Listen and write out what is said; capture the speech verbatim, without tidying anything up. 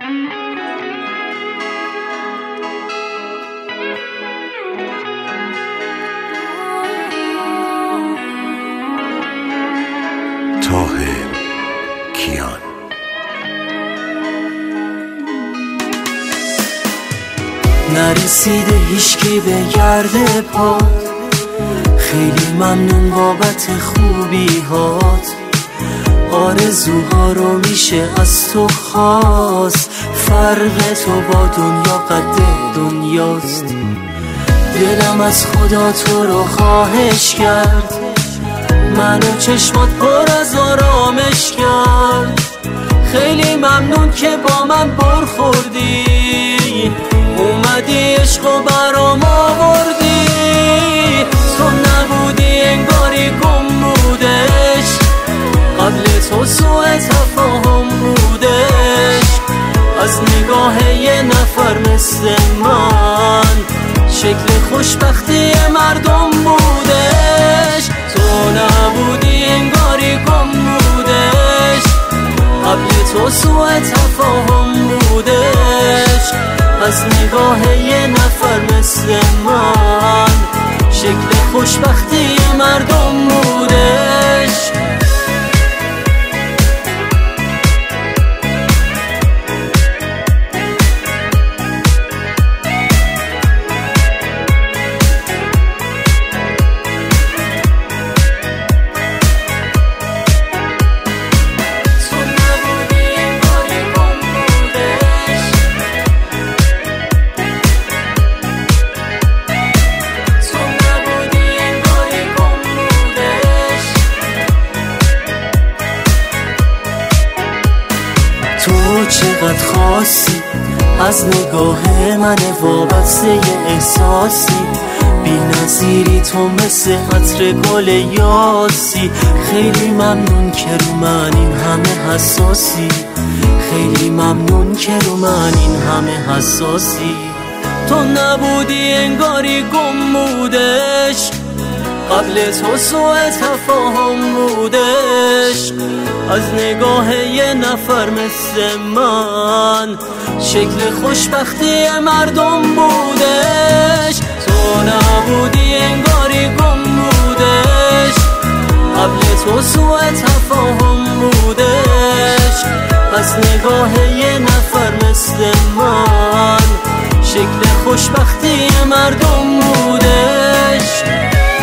طاهر کیان. نرسیده هیچکی به گرد پات، خیلی ممنون بابت خوبی هات. آرزوها رو میشه از تو خواست، فرق تو با دنیا قد دنیاست. دلم از خدا تو رو خواهش کرد، منو چشمات پر از آرامش کرد. خیلی ممنون که با من برخوردی، اومدی عشقو برام آوردی. تو نبودی انگاری گم بودش، قبل تو سوء تفاهم بودش. از نگاه یه نفر مثل من، شکل خوشبختی مردم بودش. تو نبودی انگاری گم بودش، قبل تو سوء تفاهم بودش. از نگاه یه نفر مثل من، شکل خوشبختی مردم بودش. تو چقدر خاصی، از نگاه من وابسته احساسی. بی نظیری تو مثل عطر گل یاسی. خیلی ممنون که رو من این همه حساسی، خیلی ممنون که رو من این همه حساسی. تو نبودی انگاری گم بودش، قبل تو سوء تفاهم بودش. از نگاه یه نفر مثل من، شکل خوشبختی مردم بودش. تو نبودی انگاری گم بودش، قبل تو سوء تفاهم بودش. از نگاه یه نفر مثل من، شکل خوشبختی مردم بودش.